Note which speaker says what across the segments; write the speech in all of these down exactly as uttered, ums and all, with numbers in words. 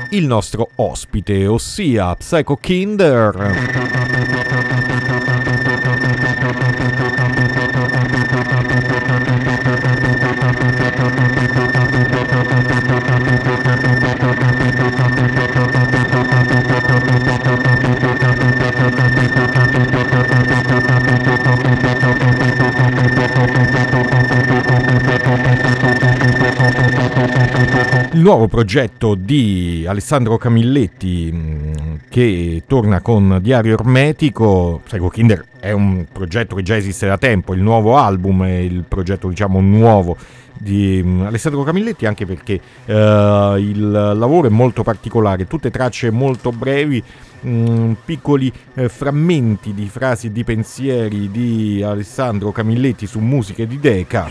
Speaker 1: il nostro ospite, ossia Psycho Kinder. Il nuovo progetto di Alessandro Camilletti che torna con Diario Ermetico. Psycho Kinder è un progetto che già esiste da tempo, il nuovo album è il progetto diciamo nuovo di Alessandro Camilletti, anche perché uh, il lavoro è molto particolare, tutte tracce molto brevi, mh, piccoli eh, frammenti di frasi e di pensieri di Alessandro Camilletti su musiche di Decca.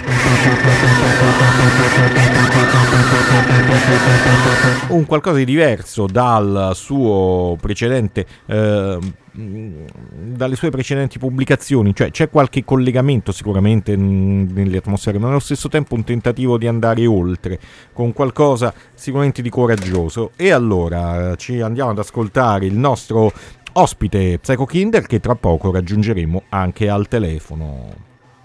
Speaker 1: Un qualcosa di diverso dal suo precedente eh, dalle sue precedenti pubblicazioni, cioè c'è qualche collegamento sicuramente nelle atmosfere, ma allo stesso tempo un tentativo di andare oltre con qualcosa sicuramente di coraggioso. E allora ci andiamo ad ascoltare il nostro ospite Psycho Kinder, che tra poco raggiungeremo anche al telefono.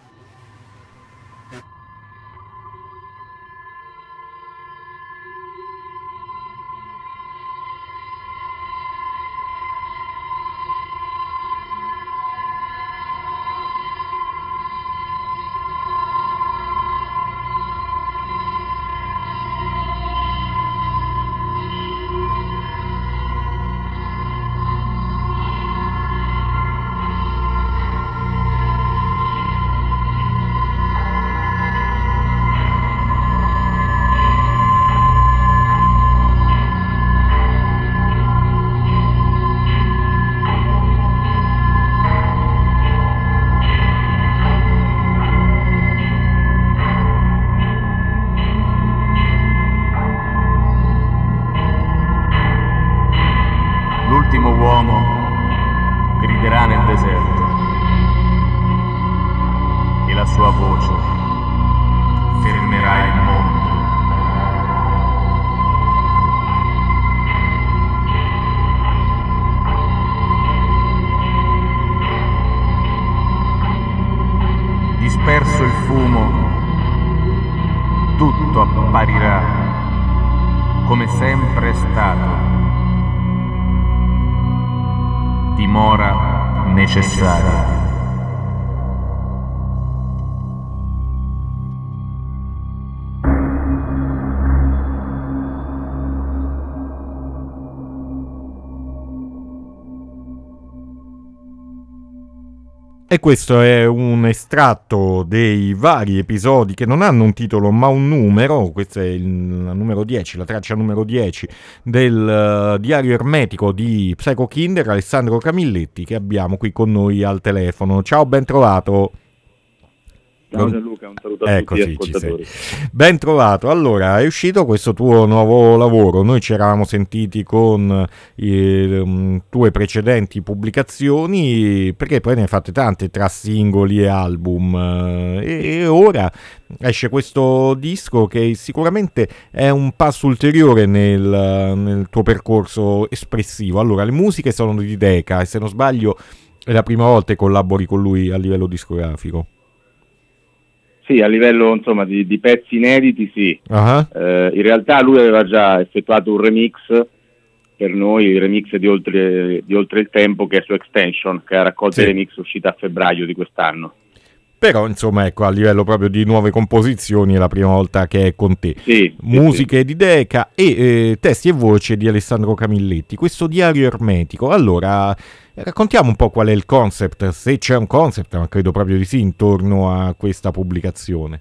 Speaker 2: L'ultimo uomo griderà nel deserto e la sua voce fermerà il mondo. Disperso il fumo, tutto apparirà come sempre è stato. Dimora necessaria.
Speaker 1: E questo è un estratto dei vari episodi che non hanno un titolo ma un numero. Questo è il numero dieci, la traccia numero dieci del uh, Diario Ermetico di Psycho Kinder, Alessandro Camilletti, che abbiamo qui con noi al telefono. Ciao, ben trovato.
Speaker 3: Ciao Gianluca, un saluto a
Speaker 1: ecco,
Speaker 3: tutti gli
Speaker 1: sì,
Speaker 3: ascoltatori.
Speaker 1: Ben trovato. Allora, è uscito questo tuo nuovo lavoro. Noi ci eravamo sentiti con le um, tue precedenti pubblicazioni, perché poi ne hai fatte tante tra singoli e album, e, e ora esce questo disco che sicuramente è un passo ulteriore nel, nel tuo percorso espressivo. Allora, le musiche sono di Decca e se non sbaglio è la prima volta che collabori con lui a livello discografico.
Speaker 3: Sì, a livello insomma di, di pezzi inediti sì.
Speaker 1: Uh-huh.
Speaker 3: Eh, in realtà lui aveva già effettuato un remix per noi, il remix di Oltre, di Oltre il Tempo, che è su Extension, che è la raccolta
Speaker 1: sì.
Speaker 3: remix uscita a febbraio di quest'anno.
Speaker 1: Però insomma ecco, a livello proprio di nuove composizioni è la prima volta che è con te.
Speaker 3: Sì,
Speaker 1: Musiche
Speaker 3: sì, sì.
Speaker 1: di Decca e eh, testi e voce di Alessandro Camilletti. Questo Diario Ermetico, allora raccontiamo un po' qual è il concept, se c'è un concept, ma credo proprio di sì, intorno a questa pubblicazione.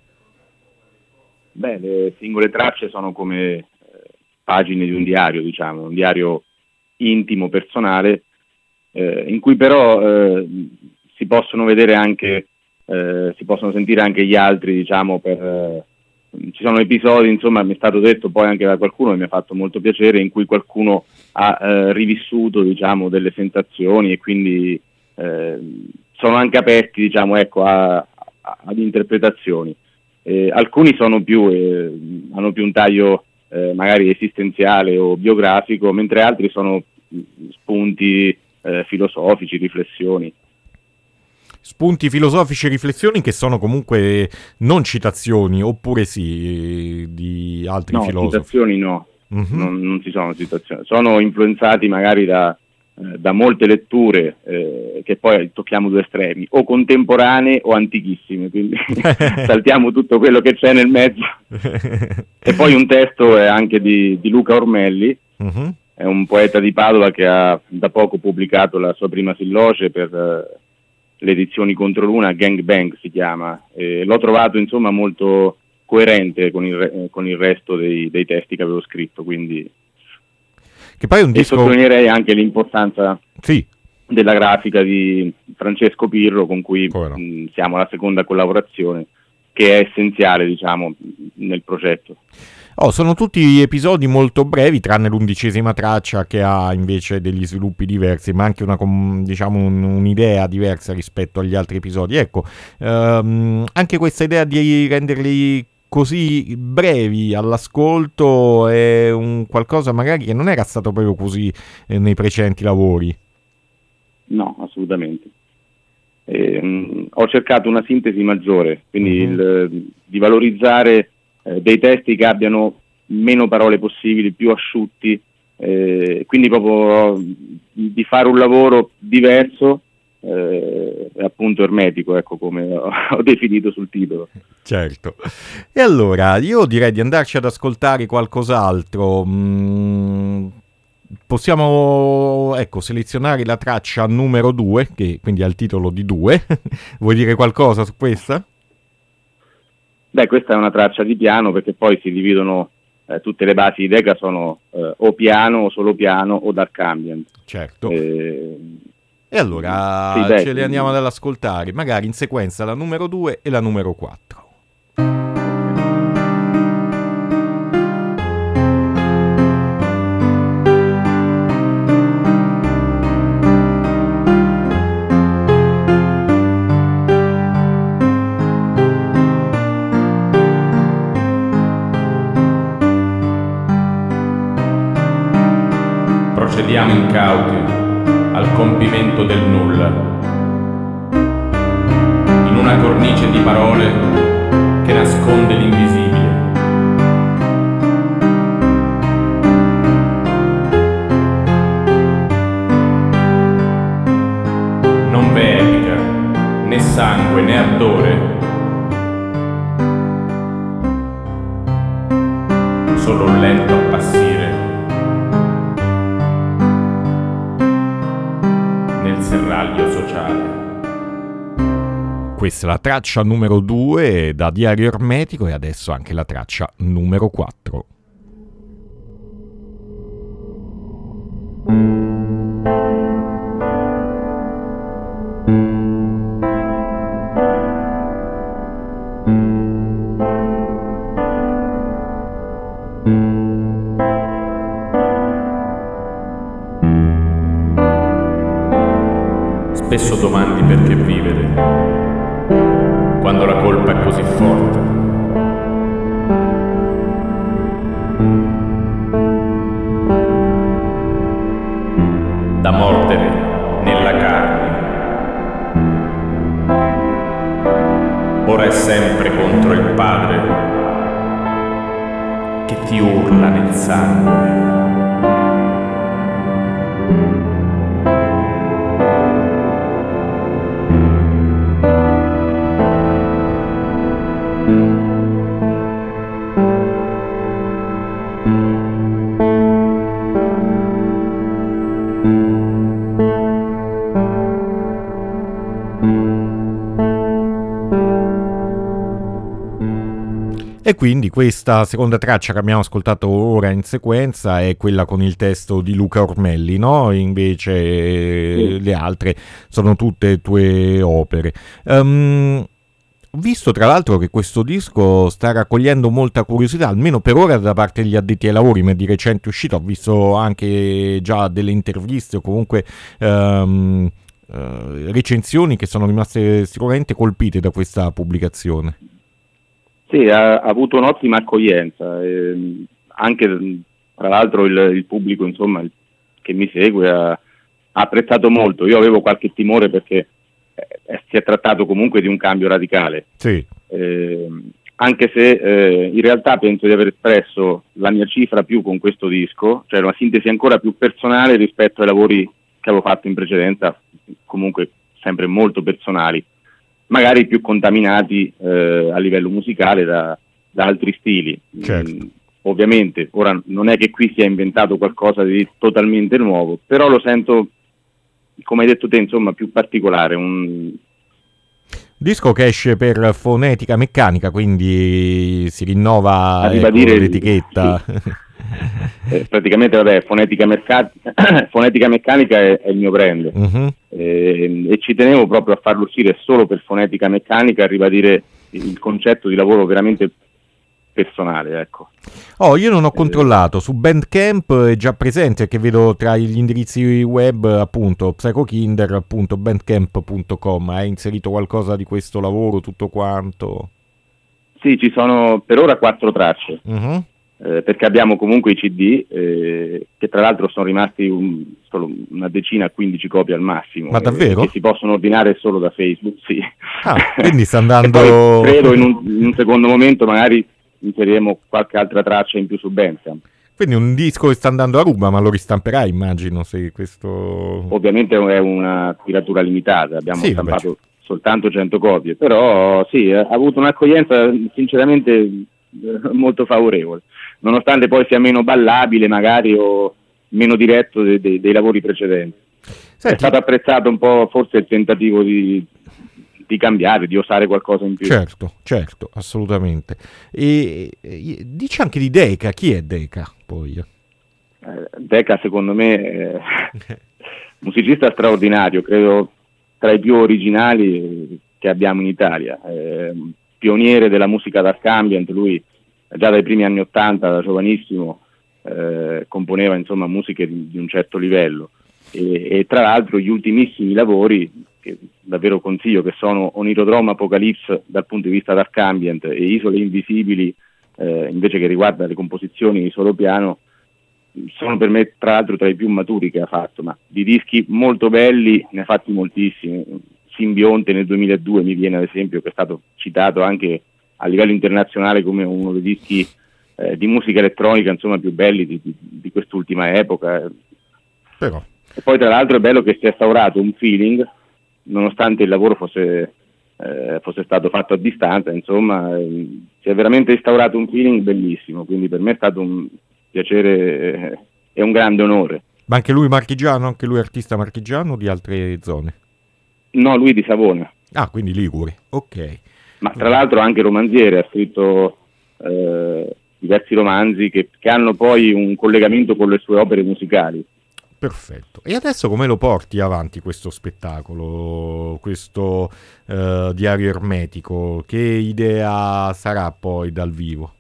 Speaker 3: Beh, le singole tracce sono come eh, pagine di un diario, diciamo, un diario intimo, personale, eh, in cui però eh, si possono vedere anche Eh, si possono sentire anche gli altri, diciamo, per eh, ci sono episodi, insomma, mi è stato detto poi anche da qualcuno che mi ha fatto molto piacere, in cui qualcuno ha eh, rivissuto, diciamo, delle sensazioni e quindi eh, sono anche aperti, diciamo, ecco, a, a, ad interpretazioni. Eh, alcuni sono più eh, hanno più un taglio eh, magari esistenziale o biografico, mentre altri sono spunti eh, filosofici, riflessioni.
Speaker 1: Spunti filosofici e riflessioni che sono comunque non citazioni, oppure sì, di altri
Speaker 3: no,
Speaker 1: filosofi?
Speaker 3: Citazioni no,
Speaker 1: mm-hmm.
Speaker 3: non, non ci sono citazioni, sono influenzati magari da, eh, da molte letture eh, che poi tocchiamo due estremi, o contemporanee o antichissime, quindi saltiamo tutto quello che c'è nel mezzo. E poi un testo è anche di, di Luca Ormelli, mm-hmm. è un poeta di Padova che ha da poco pubblicato la sua prima silloge per eh, le edizioni Controluna, Gang Bang si chiama, e l'ho trovato insomma molto coerente con il, re- con il resto dei, dei testi che avevo scritto, quindi
Speaker 1: che poi è un
Speaker 3: e
Speaker 1: disco...
Speaker 3: sottolineerei anche l'importanza
Speaker 1: sì.
Speaker 3: della grafica di Francesco Pirro, con cui
Speaker 1: no.
Speaker 3: mh, siamo alla seconda collaborazione, che è essenziale, diciamo, nel progetto.
Speaker 1: Oh, sono tutti episodi molto brevi, tranne l'undicesima traccia che ha invece degli sviluppi diversi, ma anche una, diciamo, un, un'idea diversa rispetto agli altri episodi. Ecco, ehm, anche questa idea di renderli così brevi all'ascolto è un qualcosa magari che non era stato proprio così eh, nei precedenti lavori.
Speaker 3: No, assolutamente. Eh, mh, ho cercato una sintesi maggiore, quindi mm-hmm. il, di valorizzare eh, dei testi che abbiano meno parole possibili, più asciutti, eh, quindi proprio di fare un lavoro diverso, eh, appunto ermetico, ecco come ho, ho definito sul titolo.
Speaker 1: Certo. E allora io direi di andarci ad ascoltare qualcos'altro. Mm, possiamo ecco selezionare la traccia numero due, che quindi ha il titolo di due. Vuoi dire qualcosa su questa?
Speaker 3: Beh, questa è una traccia di piano, perché poi si dividono eh, tutte le basi di Decca, sono eh, o piano o solo piano o dark ambient.
Speaker 1: Certo.
Speaker 3: Eh,
Speaker 1: e allora
Speaker 3: sì, beh,
Speaker 1: ce le andiamo ad ascoltare, magari in sequenza la numero due e la numero quattro.
Speaker 2: Procediamo incauti al compimento del nulla, in una cornice di parole che nasconde l'invisibile. Non v'è epica, né sangue, né ardore, solo un lento appassire serraglio sociale.
Speaker 1: Questa è la traccia numero due da Diario Ermetico e adesso anche la traccia numero quattro.
Speaker 2: Spesso domandi perché vivere, quando la colpa è così forte. Da mordere nella carne. Ora è sempre contro il padre che ti urla nel sangue.
Speaker 1: E quindi questa seconda traccia che abbiamo ascoltato ora in sequenza è quella con il testo di Luca Ormelli, no? Invece sì. Le altre sono tutte tue opere. Um, ho visto tra l'altro che questo disco sta raccogliendo molta curiosità, almeno per ora da parte degli addetti ai lavori, ma di recente uscito ho visto anche già delle interviste o comunque um, uh, recensioni che sono rimaste sicuramente colpite da questa pubblicazione.
Speaker 3: Sì, ha, ha avuto un'ottima accoglienza. Eh, anche tra l'altro il, il pubblico, insomma, il, che mi segue ha, ha apprezzato molto. Io avevo qualche timore perché eh, si è trattato comunque di un cambio radicale.
Speaker 1: Sì.
Speaker 3: Eh, anche se eh, in realtà penso di aver espresso la mia cifra più con questo disco, cioè una sintesi ancora più personale rispetto ai lavori che avevo fatto in precedenza, comunque sempre molto personali, magari più contaminati eh, a livello musicale da, da altri stili.
Speaker 1: Certo.
Speaker 3: Mm, ovviamente ora non è che qui sia inventato qualcosa di totalmente nuovo, però lo sento, come hai detto te, insomma, più particolare, un
Speaker 1: disco che esce per Fonetica Meccanica, quindi si rinnova,
Speaker 3: a
Speaker 1: ecco,
Speaker 3: ribadire
Speaker 1: l'etichetta.
Speaker 3: sì. Eh, praticamente vabbè, Fonetica, Merca- Fonetica Meccanica è, è il mio brand,
Speaker 1: Uh-huh.
Speaker 3: eh, e ci tenevo proprio a farlo uscire solo per Fonetica Meccanica, a ribadire il concetto di lavoro veramente personale, ecco.
Speaker 1: Oh, io non ho controllato, su Bandcamp è già presente, che vedo tra gli indirizzi web appunto psychokinder punto bandcamp punto com. Hai inserito qualcosa di questo lavoro, tutto quanto?
Speaker 3: Sì, ci sono per ora quattro tracce.
Speaker 1: Uh-huh.
Speaker 3: Eh, perché abbiamo comunque i C D, eh, che tra l'altro sono rimasti un, solo una decina, quindici copie al massimo.
Speaker 1: Ma davvero?
Speaker 3: Eh, che si possono ordinare solo da Facebook, sì.
Speaker 1: Ah, quindi sta andando...
Speaker 3: E poi credo in un, in un secondo momento magari inseriremo qualche altra traccia in più su Bandcamp.
Speaker 1: Quindi un disco che sta andando a ruba, ma lo ristamperai, immagino, se questo...
Speaker 3: Ovviamente è una tiratura limitata, abbiamo
Speaker 1: Sì,
Speaker 3: stampato
Speaker 1: vabbè.
Speaker 3: soltanto cento copie, però sì, ha avuto un'accoglienza sinceramente eh, molto favorevole, nonostante poi sia meno ballabile magari o meno diretto de- de- dei lavori precedenti.
Speaker 1: Senti,
Speaker 3: È stato apprezzato un po' forse il tentativo di, di cambiare, di osare qualcosa in più.
Speaker 1: certo, certo, assolutamente. E, e dici anche di Deca, chi è Deca poi?
Speaker 3: Eh, Deca secondo me è musicista straordinario, credo tra i più originali che abbiamo in Italia, eh, pioniere della musica dark ambient. Lui già dai primi anni Ottanta, da giovanissimo, eh, componeva insomma musiche di, di un certo livello, e, e tra l'altro gli ultimissimi lavori che davvero consiglio, che sono Onirodrome Apocalypse dal punto di vista dark ambient e Isole Invisibili eh, invece che riguarda le composizioni di solo piano, sono per me tra l'altro tra i più maturi che ha fatto, ma di dischi molto belli ne ha fatti moltissimi. Simbionte nel duemiladue mi viene ad esempio, che è stato citato anche a livello internazionale come uno dei dischi eh, di musica elettronica insomma più belli di, di, di quest'ultima epoca.
Speaker 1: Però.
Speaker 3: E poi tra l'altro è bello che si è instaurato un feeling, nonostante il lavoro fosse, eh, fosse stato fatto a distanza, insomma eh, si è veramente instaurato un feeling bellissimo, quindi per me è stato un piacere eh, e un grande onore.
Speaker 1: Ma anche lui marchigiano, anche lui artista marchigiano o di altre zone?
Speaker 3: No, lui di Savona.
Speaker 1: Ah, quindi Liguri, ok.
Speaker 3: Ma tra l'altro anche romanziere, ha scritto eh, diversi romanzi che, che hanno poi un collegamento con le sue opere musicali.
Speaker 1: Perfetto. E adesso come lo porti avanti questo spettacolo, questo eh, diario ermetico? Che idea sarà poi dal vivo?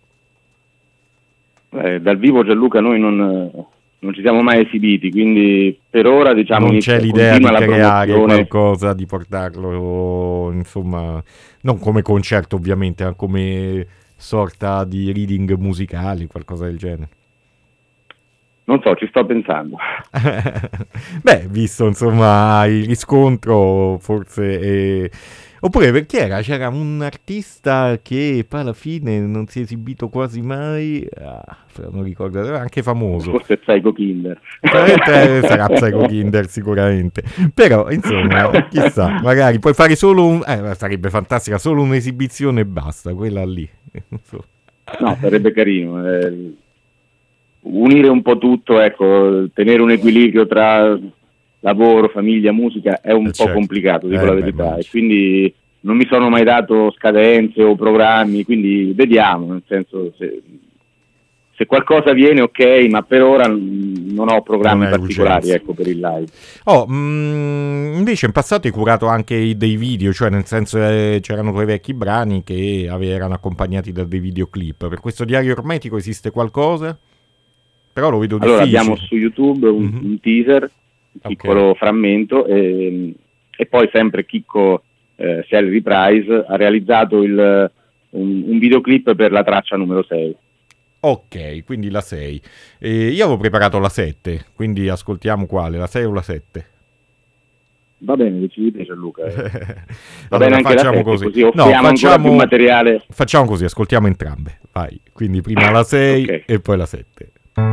Speaker 3: Eh, dal vivo, Gianluca, noi non, non ci siamo mai esibiti, quindi per ora diciamo
Speaker 1: Non
Speaker 3: inizia,
Speaker 1: c'è l'idea di
Speaker 3: continua la
Speaker 1: creare
Speaker 3: promozione.
Speaker 1: qualcosa, di portarlo, insomma, non come concerto ovviamente, ma come sorta di reading musicali, qualcosa del genere.
Speaker 3: Non so, ci sto pensando.
Speaker 1: Beh, visto insomma il riscontro, forse... È... Oppure perché era? C'era un artista che poi alla fine non si è esibito quasi mai, ah, non ricordo, era anche famoso.
Speaker 3: Forse Psycho Kinder.
Speaker 1: Sarà Psycho Kinder sicuramente, però insomma chissà, magari puoi fare solo un, eh, sarebbe fantastica, solo un'esibizione e basta, quella lì.
Speaker 3: No, sarebbe carino eh, unire un po' tutto, ecco, tenere un equilibrio tra lavoro, famiglia, musica è un
Speaker 1: eh
Speaker 3: po'
Speaker 1: certo.
Speaker 3: complicato, dico
Speaker 1: eh,
Speaker 3: la
Speaker 1: beh,
Speaker 3: verità,
Speaker 1: immagino.
Speaker 3: e quindi non mi sono mai dato scadenze o programmi, quindi vediamo, nel senso se, se qualcosa viene ok, ma per ora non ho programmi
Speaker 1: Non è
Speaker 3: particolari,
Speaker 1: urgenza.
Speaker 3: ecco, per il live.
Speaker 1: Oh, mh, invece in passato hai curato anche dei video, cioè nel senso eh, c'erano tuoi vecchi brani che ave- erano accompagnati da dei videoclip. Per questo diario ermetico esiste qualcosa? Però lo vedo
Speaker 3: Allora
Speaker 1: difficile.
Speaker 3: abbiamo su YouTube un,
Speaker 1: Mhm.
Speaker 3: un teaser, un
Speaker 1: Ok.
Speaker 3: piccolo frammento, e, e poi sempre Chicco eh, Salary Prize ha realizzato il, un, un videoclip per la traccia numero sei.
Speaker 1: Ok, quindi la sei. Eh, io avevo preparato la sette, quindi ascoltiamo quale, la sei o la sette?
Speaker 3: Va bene, decidete Gianluca. eh. Va
Speaker 1: Allora
Speaker 3: bene anche la
Speaker 1: facciamo
Speaker 3: sette,
Speaker 1: così.
Speaker 3: così
Speaker 1: No,
Speaker 3: offriamo ancora più
Speaker 1: facciamo,
Speaker 3: materiale.
Speaker 1: facciamo così, ascoltiamo entrambe. Vai, quindi prima la sei
Speaker 3: Ok.
Speaker 1: e poi la sette.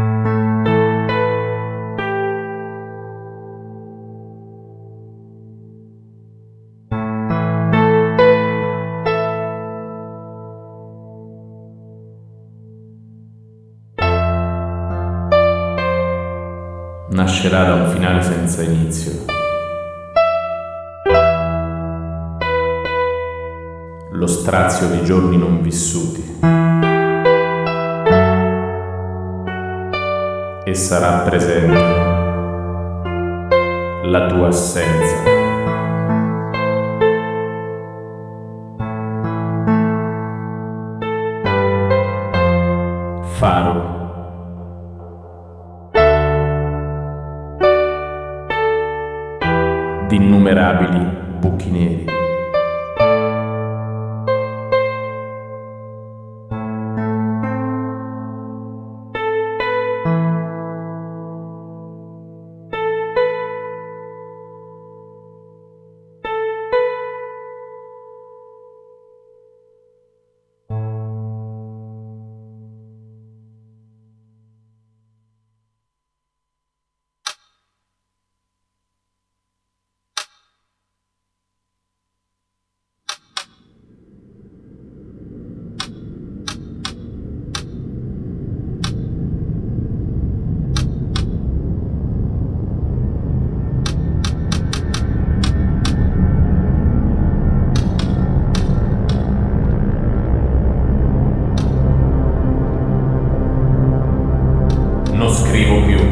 Speaker 2: Nascerà da un finale senza inizio. Lo strazio di giorni non vissuti. E sarà presente la tua assenza. Faro. Di innumerabili buchi neri. Non scrivo più.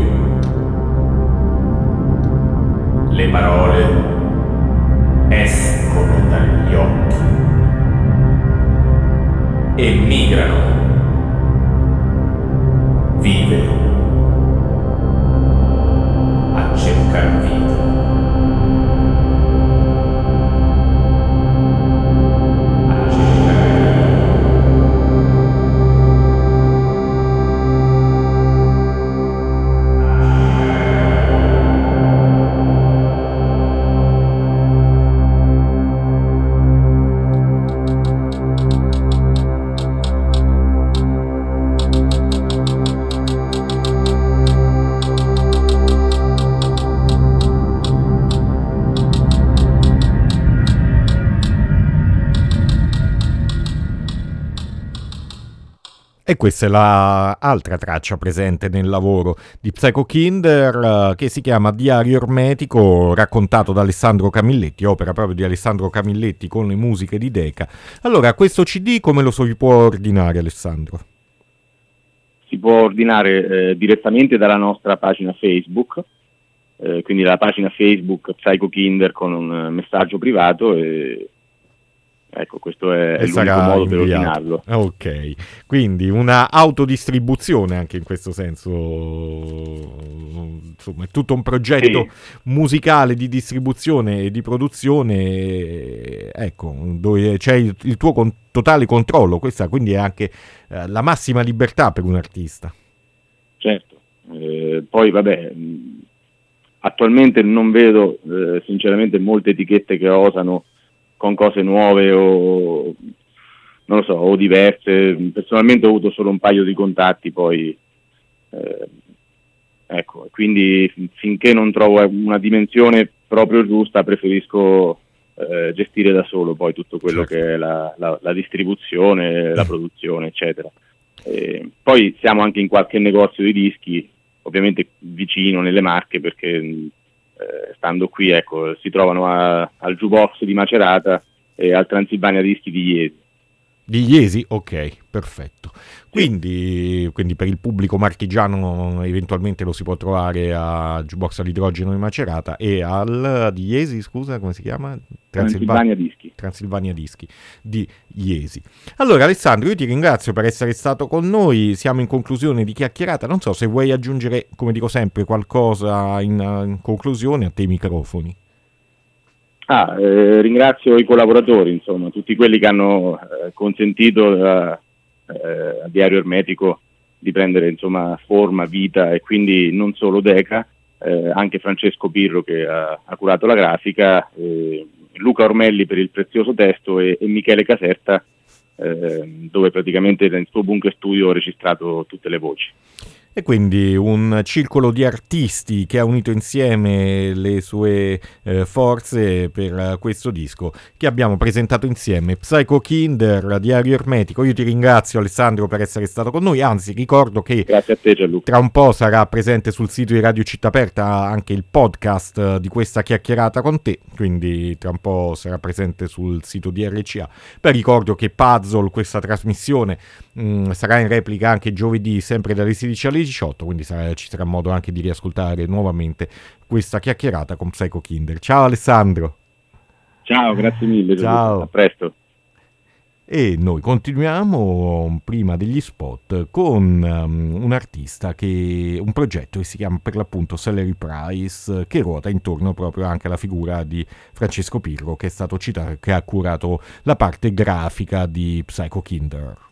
Speaker 2: Le parole escono dagli occhi e migrano. Vivere a cercar vita. A cercar
Speaker 1: E questa è l'altra traccia presente nel lavoro di Psycho Kinder, eh, che si chiama Diario Ermetico, raccontato da Alessandro Camilletti, opera proprio di Alessandro Camilletti con le musiche di Decca. Allora, questo C D come lo si può ordinare, Alessandro?
Speaker 3: Si può ordinare eh, direttamente dalla nostra pagina Facebook, eh, quindi la pagina Facebook Psycho Kinder con un eh, messaggio privato e ecco, questo è, è
Speaker 1: E
Speaker 3: l'unico
Speaker 1: sarà
Speaker 3: modo per
Speaker 1: inviato.
Speaker 3: ordinarlo.
Speaker 1: Ok, quindi una autodistribuzione anche in questo senso, insomma è tutto un progetto
Speaker 3: Sì.
Speaker 1: musicale di distribuzione e di produzione, ecco, dove c'è il, il tuo con- totale controllo, questa quindi è anche eh, la massima libertà per un artista.
Speaker 3: Certo, eh, poi vabbè, mh, attualmente non vedo eh, sinceramente molte etichette che osano con cose nuove o non lo so, o diverse. Personalmente ho avuto solo un paio di contatti, poi eh, ecco, quindi fin- finché non trovo una dimensione proprio giusta preferisco eh, gestire da solo poi tutto quello
Speaker 1: Certo.
Speaker 3: che è la, la, la distribuzione, la produzione, eccetera. Eh, poi siamo anche in qualche negozio di dischi, ovviamente vicino nelle Marche, perché eh, stando qui ecco, si trovano a, al Jukebox di Macerata e al Transilvania Dischi di Iesi.
Speaker 1: Di Iesi? Ok, perfetto. Quindi, quindi per il pubblico marchigiano eventualmente lo si può trovare a Jukebox all'idrogeno di Macerata e al di Iesi, scusa, come si chiama?
Speaker 3: Transilvania Dischi.
Speaker 1: Transilvania Dischi di Iesi. Allora Alessandro, io ti ringrazio per essere stato con noi, siamo in conclusione di chiacchierata, non so se vuoi aggiungere, come dico sempre, qualcosa in, in conclusione, a te i microfoni.
Speaker 3: Ah, eh, ringrazio i collaboratori, insomma, tutti quelli che hanno eh, consentito eh, eh, a Diario Ermetico di prendere insomma forma, vita, e quindi non solo Deca, eh, anche Francesco Pirro che ha, ha curato la grafica, eh, Luca Ormelli per il prezioso testo e, e Michele Caserta, eh, dove praticamente nel suo bunker studio ho registrato tutte le voci.
Speaker 1: E quindi un circolo di artisti che ha unito insieme le sue eh, forze per questo disco che abbiamo presentato insieme. Psycho Kinder, Diario Ermetico. Io ti ringrazio, Alessandro, per essere stato con noi, anzi ricordo che
Speaker 3: grazie a te, Gianluca.
Speaker 1: Tra un po' sarà presente sul sito di Radio Città Aperta anche il podcast di questa chiacchierata con te, quindi tra un po' sarà presente sul sito di R C A. Poi ricordo che Puzzle, questa trasmissione, mh, sarà in replica anche giovedì sempre dalle sedici alle diciotto, quindi sarà, ci sarà modo anche di riascoltare nuovamente questa chiacchierata con Psycho Kinder. Ciao Alessandro.
Speaker 3: Ciao, grazie mille.
Speaker 1: Ciao.
Speaker 3: A presto.
Speaker 1: E noi continuiamo prima degli spot con um, un artista che un progetto che si chiama per l'appunto Salary Price, che ruota intorno proprio anche alla figura di Francesco Pirro, che è stato citato, che ha curato la parte grafica di Psycho Kinder.